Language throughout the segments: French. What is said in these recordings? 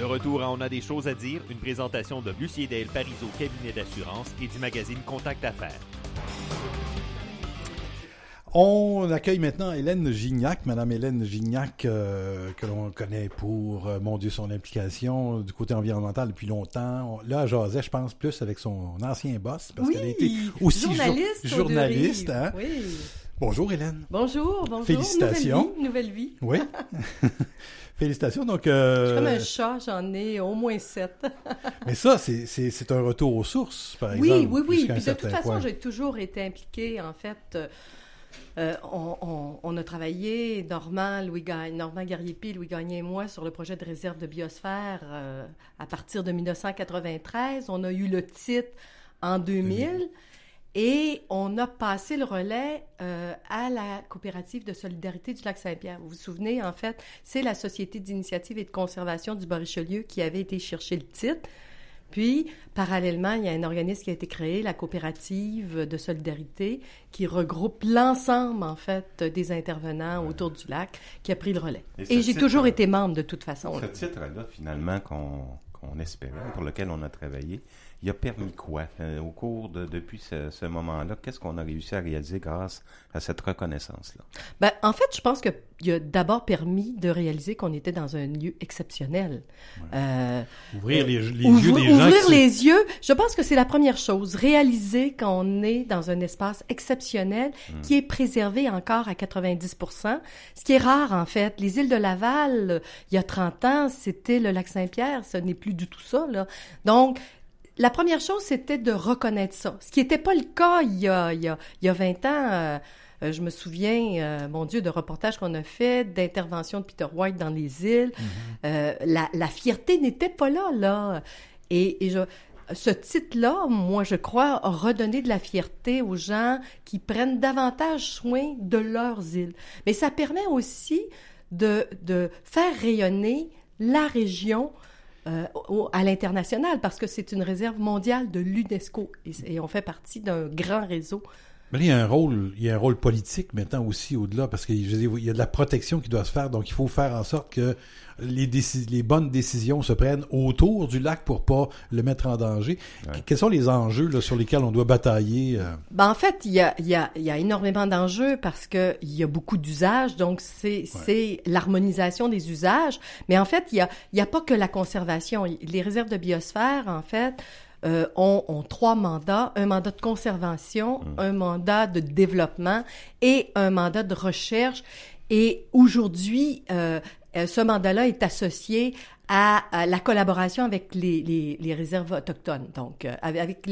De retour à On a des choses à dire, une présentation de Lucie Dale Parizeau, cabinet d'assurance et du magazine Contact Affaires. On accueille maintenant Hélène Gignac, Madame Hélène Gignac, que l'on connaît pour, mon Dieu, son implication du côté environnemental depuis longtemps. Là, jasait, je pense, plus avec son ancien boss, parce qu'elle a été aussi journaliste. Hein? Oui. Bonjour Hélène. Bonjour. Félicitations. Nouvelle vie. Oui. Félicitations. Donc, je suis comme un chat, j'en ai au moins 7. Mais ça, c'est un retour aux sources, par exemple. Oui. Puis de toute façon, j'ai toujours été impliquée, en fait. On a travaillé, Normand Garriépi, Louis Gagné et moi, sur le projet de réserve de biosphère à partir de 1993. On a eu le titre en 2000 et on a passé le relais à la coopérative de solidarité du Lac-Saint-Pierre. Vous vous souvenez, en fait, c'est la Société d'initiative et de conservation du Bas-Richelieu qui avait été chercher le titre. Puis, parallèlement, il y a un organisme qui a été créé, la coopérative de solidarité, qui regroupe l'ensemble, en fait, des intervenants autour du lac, qui a pris le relais. Et j'ai toujours été membre, de toute façon. Ce titre-là, finalement, qu'on espérait, pour lequel on a travaillé, il a permis quoi? Au cours depuis ce moment-là, qu'est-ce qu'on a réussi à réaliser grâce à cette reconnaissance-là? Ben, en fait, je pense qu'il a d'abord permis de réaliser qu'on était dans un lieu exceptionnel. Ouais. Ouvrir les yeux des gens. Ouvrir les yeux, je pense que c'est la première chose. Réaliser qu'on est dans un espace exceptionnel qui est préservé encore à 90%, ce qui est rare, en fait. Les îles de Laval, il y a 30 ans, c'était le lac Saint-Pierre. Ce n'est plus du tout ça, là. Donc, la première chose, c'était de reconnaître ça. Ce qui n'était pas le cas il y a 20 ans. Je me souviens, mon Dieu, de reportages qu'on a fait, d'interventions de Peter White dans les îles. La fierté n'était pas là. Ce titre-là, moi, je crois, a redonné de la fierté aux gens qui prennent davantage soin de leurs îles. Mais ça permet aussi de faire rayonner la région à l'international, parce que c'est une réserve mondiale de l'UNESCO et on fait partie d'un grand réseau. Mais là, il y a un rôle politique maintenant aussi au-delà, parce que il y a de la protection qui doit se faire, donc il faut faire en sorte que les bonnes décisions se prennent autour du lac pour pas le mettre en danger. Ouais. Quels sont les enjeux là, sur lesquels on doit batailler? Ben, en fait, il y a énormément d'enjeux parce que il y a beaucoup d'usages, donc c'est l'harmonisation des usages. Mais en fait, il y a pas que la conservation. Les réserves de biosphère, en fait, ont 3 mandats, un mandat de conservation, un mandat de développement et un mandat de recherche. Et aujourd'hui, ce mandat-là est associé à la collaboration avec les réserves autochtones, donc avec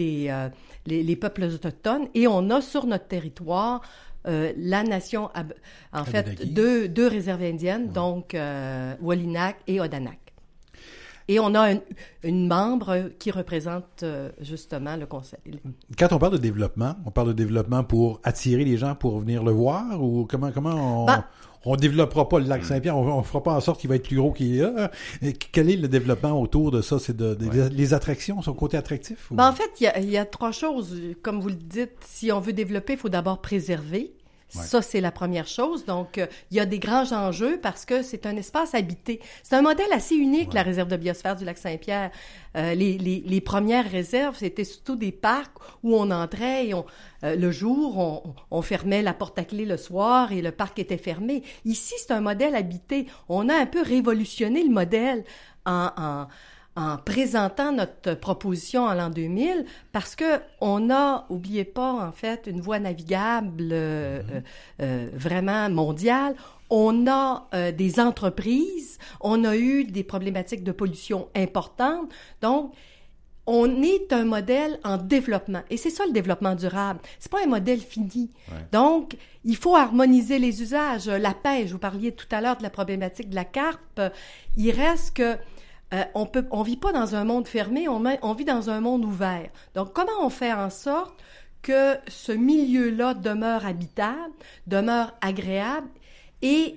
les peuples autochtones. Et on a sur notre territoire la nation, en fait, deux réserves indiennes, donc Wolinak et Odanak. Et on a une membre qui représente justement le conseil. Quand on parle de développement pour attirer les gens pour venir le voir, ou comment on développera pas le lac Saint-Pierre, on fera pas en sorte qu'il va être plus gros qu'il est là. Quel est le développement autour de ça? C'est les attractions, son côté attractif? En fait, il y a 3 choses. Comme vous le dites, si on veut développer, il faut d'abord préserver. Ouais. Ça, c'est la première chose. Donc, il y a des grands enjeux parce que c'est un espace habité. C'est un modèle assez unique, la réserve de biosphère du lac Saint-Pierre. Les premières réserves, c'était surtout des parcs où on entrait et le jour, on fermait la porte à clé le soir et le parc était fermé. Ici, c'est un modèle habité. On a un peu révolutionné le modèle en présentant notre proposition en l'an 2000, parce que on a, oubliez pas, en fait, une voie navigable vraiment mondiale. On a des entreprises, on a eu des problématiques de pollution importantes. Donc, on est un modèle en développement. Et c'est ça, le développement durable. C'est pas un modèle fini. Ouais. Donc, il faut harmoniser les usages. La pêche, vous parliez tout à l'heure de la problématique de la carpe. Il reste que on vit pas dans un monde fermé, on vit dans un monde ouvert. Donc, comment on fait en sorte que ce milieu-là demeure habitable, demeure agréable et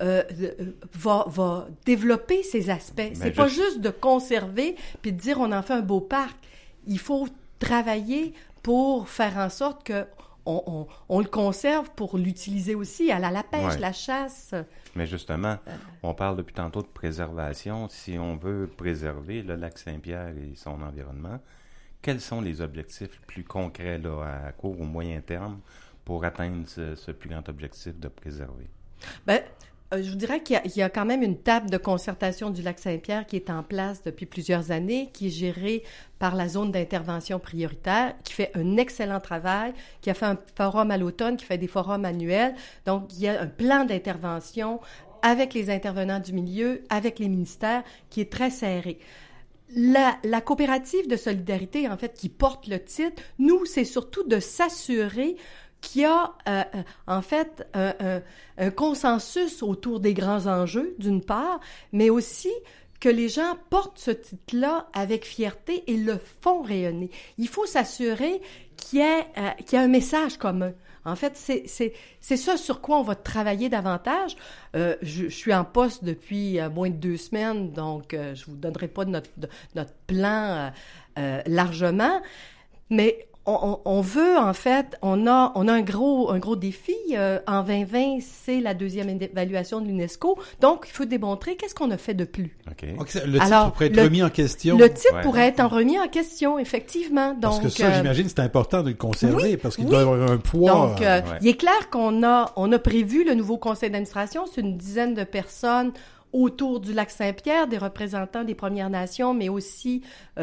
va développer ces aspects? C'est pas juste de conserver puis de dire on en fait un beau parc. Il faut travailler pour faire en sorte que on le conserve pour l'utiliser aussi à la pêche, la chasse. Mais justement, on parle depuis tantôt de préservation. Si on veut préserver le lac Saint-Pierre et son environnement, quels sont les objectifs plus concrets là, à court ou moyen terme pour atteindre ce plus grand objectif de préserver? Je vous dirais qu'il y a quand même une table de concertation du lac Saint-Pierre qui est en place depuis plusieurs années, qui est gérée par la zone d'intervention prioritaire, qui fait un excellent travail, qui a fait un forum à l'automne, qui fait des forums annuels. Donc, il y a un plan d'intervention avec les intervenants du milieu, avec les ministères, qui est très serré. La coopérative de solidarité, en fait, qui porte le titre, nous, c'est surtout de s'assurer qu'il y a en fait un consensus autour des grands enjeux, d'une part, mais aussi que les gens portent ce titre-là avec fierté et le font rayonner. Il faut s'assurer qu'il y ait un message commun. En fait, c'est ça sur quoi on va travailler davantage. Je suis en poste depuis moins de 2 semaines, donc je vous donnerai pas notre plan largement, mais on veut, en fait, on a un gros défi. En 2020, c'est la 2e évaluation de l'UNESCO. Donc, il faut démontrer qu'est-ce qu'on a fait de plus. Okay. Le titre pourrait être remis en question. Le titre pourrait être remis en question, effectivement. Donc, parce que ça, j'imagine, c'est important de le conserver, parce qu'il doit avoir un poids. Donc, il est clair qu'on a prévu le nouveau conseil d'administration. C'est une dizaine de personnes autour du lac Saint-Pierre, des représentants des Premières Nations, mais aussi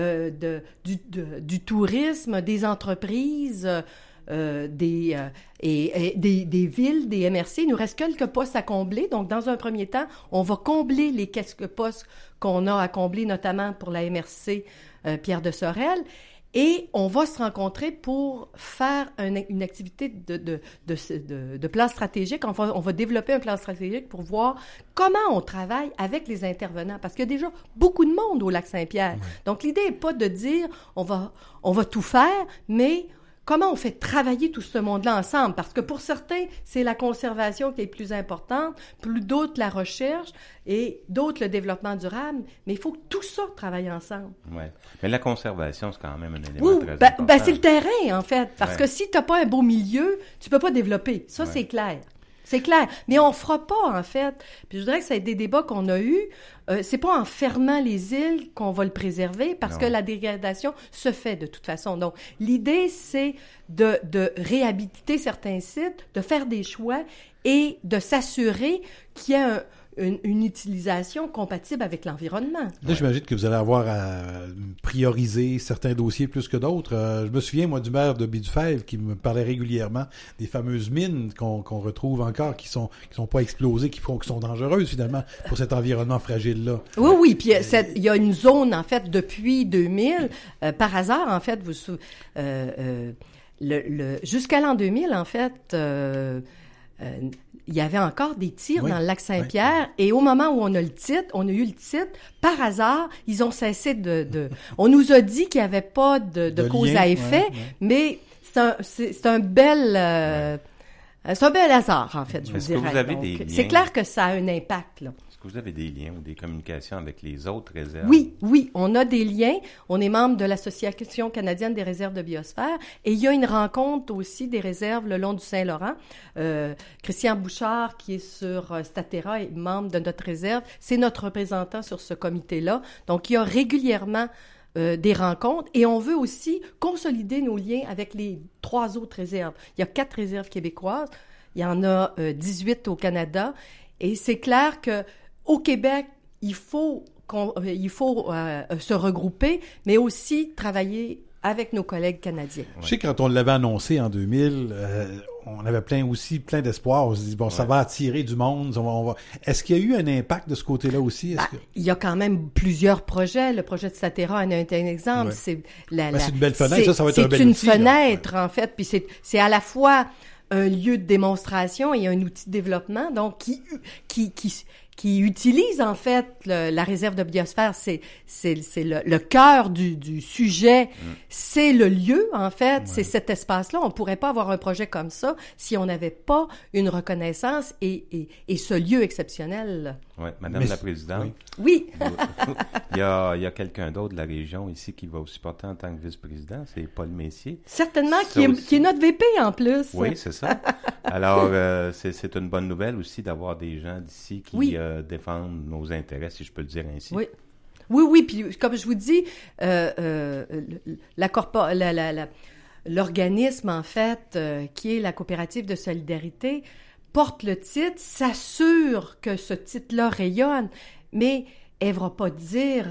du tourisme, des entreprises, des villes, des MRC. Il nous reste quelques postes à combler. Donc, dans un premier temps, on va combler les quelques postes qu'on a à combler, notamment pour la MRC Pierre de Sorel. Et on va se rencontrer pour faire une activité de plan stratégique. On va développer un plan stratégique pour voir comment on travaille avec les intervenants. Parce qu'il y a déjà beaucoup de monde au lac Saint-Pierre. Oui. Donc, l'idée n'est pas de dire on va tout faire, mais comment on fait travailler tout ce monde-là ensemble? Parce que pour certains, c'est la conservation qui est plus importante, pour d'autres, la recherche et d'autres, le développement durable. Mais il faut que tout ça travaille ensemble. Oui. Mais la conservation, c'est quand même un élément très important. C'est le terrain, en fait. Parce que si tu n'as pas un beau milieu, tu ne peux pas développer. Ça, c'est clair. C'est clair. Mais on fera pas, en fait. Puis je dirais que c'est des débats qu'on a eus. C'est pas en fermant les îles qu'on va le préserver, parce que la dégradation se fait de toute façon. Donc, l'idée, c'est de réhabiliter certains sites, de faire des choix et de s'assurer qu'il y a une utilisation compatible avec l'environnement. Là, j'imagine que vous allez avoir à prioriser certains dossiers plus que d'autres. Je me souviens, moi, du maire de Baie-du-Fèvre qui me parlait régulièrement des fameuses mines qu'on retrouve encore, qui sont pas explosées, qui sont dangereuses, finalement, pour cet environnement fragile-là. Oui, puis il y a une zone, en fait, depuis 2000, par hasard, en fait, jusqu'à l'an 2000, en fait, il y avait encore des tirs dans le lac Saint-Pierre, et au moment où on a eu le titre, par hasard, ils ont cessé on nous a dit qu'il n'y avait pas de cause à effet, mais c'est un bel hasard, en fait, je vous dirais. C'est clair que ça a un impact, là. Est-ce que vous avez des liens ou des communications avec les autres réserves? Oui, on a des liens. On est membre de l'Association canadienne des réserves de biosphère, et il y a une rencontre aussi des réserves le long du Saint-Laurent. Christian Bouchard, qui est sur Statera, est membre de notre réserve. C'est notre représentant sur ce comité-là. Donc, il y a régulièrement des rencontres, et on veut aussi consolider nos liens avec les 3 autres réserves. Il y a 4 réserves québécoises. Il y en a 18 au Canada. Et c'est clair que au Québec, il faut se regrouper, mais aussi travailler avec nos collègues canadiens. Je sais que quand on l'avait annoncé en 2000, on avait plein d'espoir. On se dit, ça va attirer du monde. Est-ce qu'il y a eu un impact de ce côté-là aussi? Il y a quand même plusieurs projets. Le projet de Statera en est un exemple. C'est une belle fenêtre. Ça va être un bel outil. C'est une fenêtre, en fait. Puis c'est à la fois un lieu de démonstration et un outil de développement, donc qui qui utilisent en fait la réserve de biosphère. C'est le cœur du sujet. C'est le lieu, en fait. C'est cet espace-là. On pourrait pas avoir un projet comme ça si on n'avait pas une reconnaissance et ce lieu exceptionnel. Oui, Madame la Présidente. Oui. il y a quelqu'un d'autre de la région ici qui va aussi porter en tant que vice-président. C'est Paul Messier. Certainement, qui est notre VP en plus. Oui, c'est ça. Alors, c'est une bonne nouvelle aussi d'avoir des gens d'ici qui défendent nos intérêts, si je peux le dire ainsi. Oui. Oui, puis comme je vous dis, l'organisme, en fait, qui est la coopérative de solidarité, porte le titre, s'assure que ce titre-là rayonne, mais elle ne va pas dire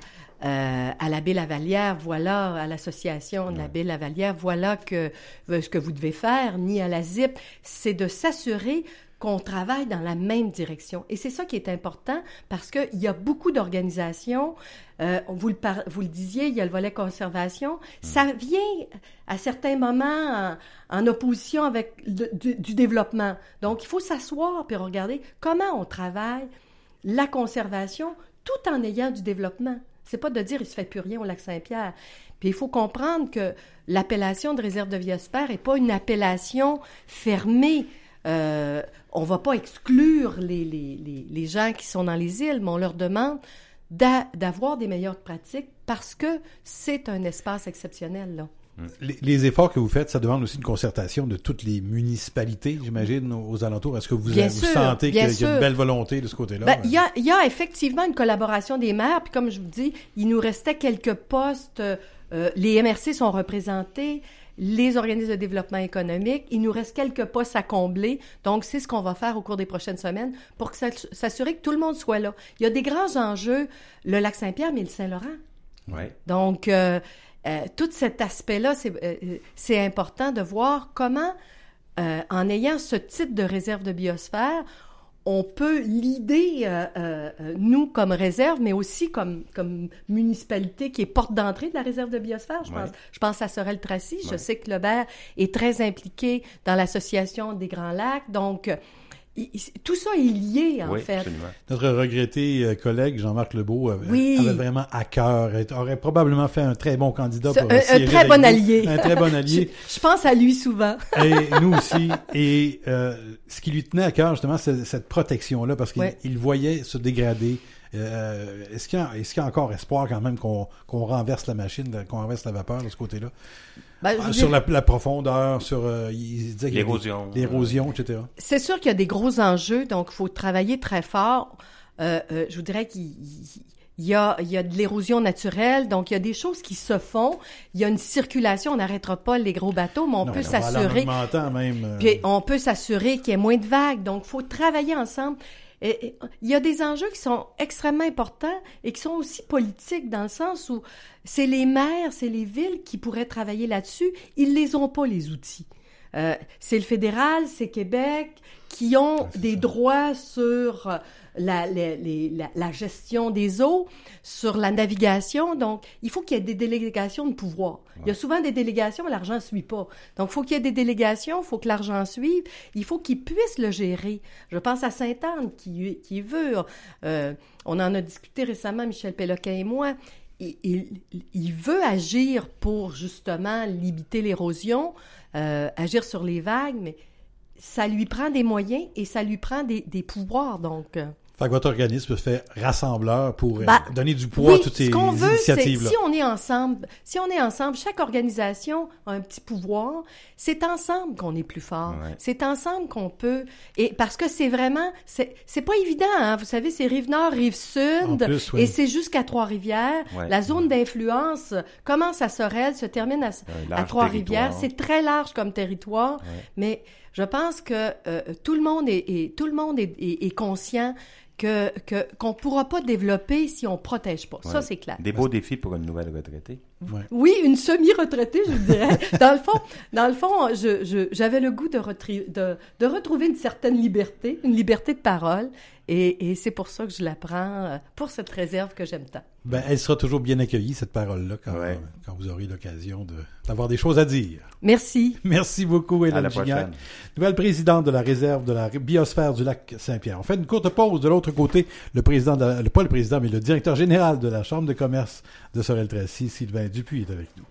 à l'abbé Lavallière, voilà, à l'association de l'abbé Lavallière, voilà ce que vous devez faire, ni à la ZIP. C'est de s'assurer qu'on travaille dans la même direction. Et c'est ça qui est important parce qu'il y a beaucoup d'organisations, vous le disiez, il y a le volet conservation, ça vient à certains moments en opposition avec du développement. Donc, il faut s'asseoir puis regarder comment on travaille la conservation tout en ayant du développement. C'est pas de dire il se fait plus rien au lac Saint-Pierre. Puis il faut comprendre que l'appellation de réserve de biosphère n'est pas une appellation fermée. On va pas exclure les gens qui sont dans les îles, mais on leur demande d'avoir des meilleures pratiques parce que c'est un espace exceptionnel, là. Les efforts que vous faites, ça demande aussi une concertation de toutes les municipalités, j'imagine, aux alentours. Est-ce que vous sentez qu'il y a une belle volonté de ce côté-là? Il y a effectivement une collaboration des maires, puis comme je vous dis, il nous restait quelques postes. Les MRC sont représentés, les organismes de développement économique. Il nous reste quelques postes à combler. Donc, c'est ce qu'on va faire au cours des prochaines semaines pour s'assurer que tout le monde soit là. Il y a des grands enjeux, le lac Saint-Pierre, mais le Saint-Laurent. Ouais. Donc, tout cet aspect-là, c'est important de voir comment, en ayant ce type de réserve de biosphère, on peut l'idée, nous, comme réserve, mais aussi comme municipalité qui est porte d'entrée de la réserve de biosphère. Je pense à Sorel-Tracy. Je sais que Lebert est très impliqué dans l'Association des Grands Lacs. Donc, tout ça est lié, en fait. Absolument. Notre regretté collègue Jean-Marc Lebeau avait vraiment à cœur. Il aurait probablement fait un très bon candidat pour siéger un très bon allié. Un très bon allié. Je pense à lui souvent. Et nous aussi. Et ce qui lui tenait à cœur, justement, c'est cette protection-là, parce qu'il voyait se dégrader. Est-ce qu'il y a encore espoir quand même qu'on renverse la machine, qu'on renverse la vapeur de ce côté-là? Sur la profondeur, sur l'érosion, etc. C'est sûr qu'il y a des gros enjeux, donc il faut travailler très fort. Je vous dirais qu'il y a de l'érosion naturelle, donc il y a des choses qui se font. Il y a une circulation, on n'arrêtera pas les gros bateaux, mais on peut s'assurer. Puis on peut s'assurer qu'il y ait moins de vagues, donc il faut travailler ensemble. Et il y a des enjeux qui sont extrêmement importants et qui sont aussi politiques dans le sens où c'est les maires, c'est les villes qui pourraient travailler là-dessus. Ils les ont pas, les outils. C'est le fédéral, c'est Québec qui ont des droits sur la gestion des eaux, sur la navigation. Donc, il faut qu'il y ait des délégations de pouvoir. Il y a souvent des délégations, mais l'argent ne suit pas. Donc, il faut qu'il y ait des délégations, il faut que l'argent suive. Il faut qu'ils puissent le gérer. Je pense à Sainte-Anne qui veut. On en a discuté récemment, Michel Péloquin et moi. Il veut agir pour, justement, limiter l'érosion, agir sur les vagues, mais ça lui prend des moyens et ça lui prend des pouvoirs, donc... Fait que votre organisme se fait rassembleur pour donner du poids à toutes ces initiatives-là. Si on est ensemble, chaque organisation a un petit pouvoir. C'est ensemble qu'on est plus fort. Ouais. C'est ensemble qu'on peut... Et parce que c'est vraiment... C'est pas évident, hein. Vous savez, c'est Rive-Nord, Rive-Sud, et c'est jusqu'à Trois-Rivières. Ouais. La zone d'influence commence à Sorel, se termine à Trois-Rivières. C'est très large comme territoire, mais je pense que tout le monde est conscient qu'on pourra pas développer si on protège pas. Ouais. Ça, c'est clair. Des beaux défis pour une nouvelle retraitée. Ouais. Oui, une semi-retraitée, je dirais. Dans le fond, j'avais le goût de retrouver une certaine liberté, une liberté de parole, et c'est pour ça que je la prends, pour cette réserve que j'aime tant. Ben, elle sera toujours bien accueillie, cette parole-là, quand vous aurez l'occasion d'avoir des choses à dire. Merci. Merci beaucoup, Hélène Gignac, nouvelle présidente de la réserve de la biosphère du lac Saint-Pierre. On fait une courte pause. De l'autre côté, le directeur général de la Chambre de commerce de Sorel-Tracy, Sylvain Dupuis, est avec nous.